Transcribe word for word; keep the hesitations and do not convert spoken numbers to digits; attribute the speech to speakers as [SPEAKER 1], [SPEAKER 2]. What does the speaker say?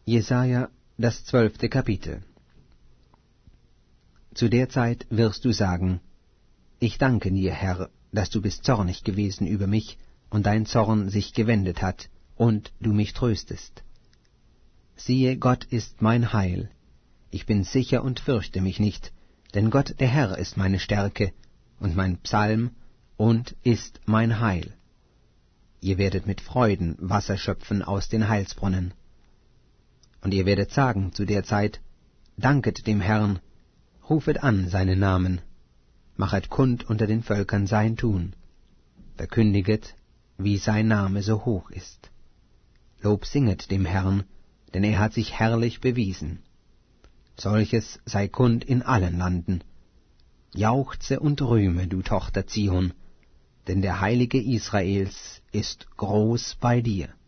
[SPEAKER 1] Jesaja, das zwölfte Kapitel. Zu der Zeit wirst du sagen: Ich danke dir, Herr, dass du bist zornig gewesen über mich und dein Zorn sich gewendet hat und du mich tröstest. Siehe, Gott ist mein Heil. Ich bin sicher und fürchte mich nicht, denn Gott der Herr ist meine Stärke und mein Psalm und ist mein Heil. Ihr werdet mit Freuden Wasser schöpfen aus den Heilsbrunnen. Und ihr werdet sagen zu der Zeit: Danket dem Herrn, rufet an seinen Namen, machet kund unter den Völkern sein Tun, verkündiget, wie sein Name so hoch ist. Lob singet dem Herrn, denn er hat sich herrlich bewiesen. Solches sei kund in allen Landen. Jauchze und rühme, du Tochter Zion, denn der Heilige Israels ist groß bei dir.